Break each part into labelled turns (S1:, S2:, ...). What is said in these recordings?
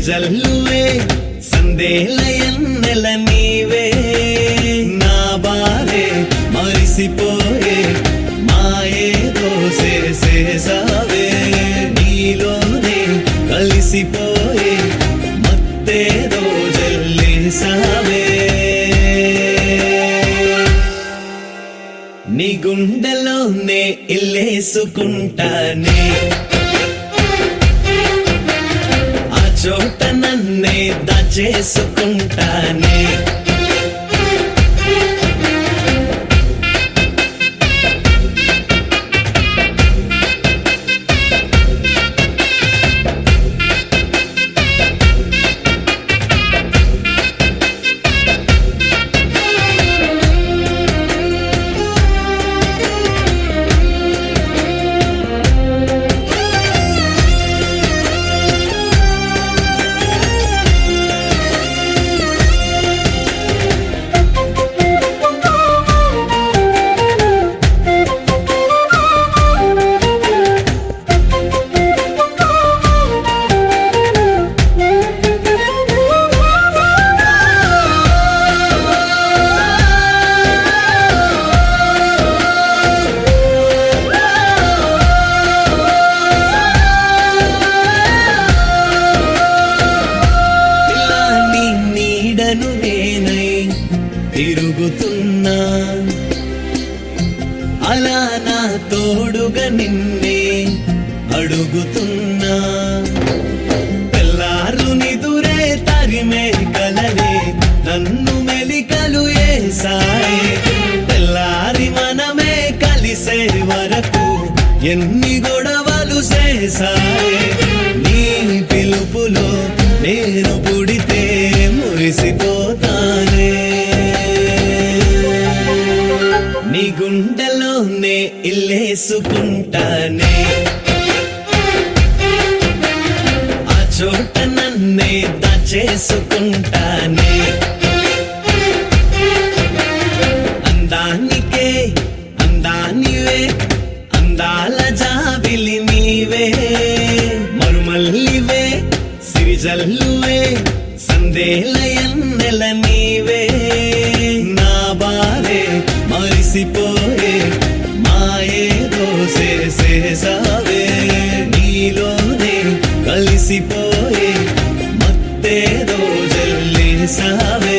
S1: సిరిజల్లువే సందేలయన్నెల నీవే నా బారే మరిసిపోయే మాయేదో చేసేసావే నీలోనే కలిసిపోయే మత్తేదో జల్లేసావే నీ గుండెలోనే ఇల్లేసుకుంటానే ఆ చోట నన్నే దాచేసుకుంటానే తిరుగుతున్నా అలా నా తోడుగా నిన్నే అడుగుతున్నా తెల్లారు నిదురే తరిమే కలలే నన్ను మెలికలు ఏసాయే తెల్లారి మనమే కలిసే వరకు ఎన్ని గొడవలు చేసాయే నీ పిలుపులో నేను పుడితే మురిసిపోతానే నీ గుండెలోనే ఇల్లేసుకుంటానే ఆ చోట నన్నే దాచేసుకుంటానే అందానికే అందానివే అందాల జాబిలి నీవే మరుమల్లివే సిరిజల్లువే సందేలయన్నెల నీవే నా బారే మరిసిపోయే మాయేదో చేసేసావే నీలోనే కలిసిపోయే మత్తేదో జల్లేసావే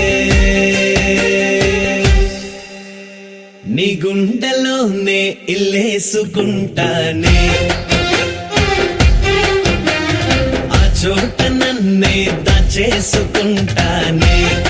S1: నీ గుండెలోనే ఇల్లేసుకుంటానే ఆ చోట నన్నే దాచేసుకుంటానే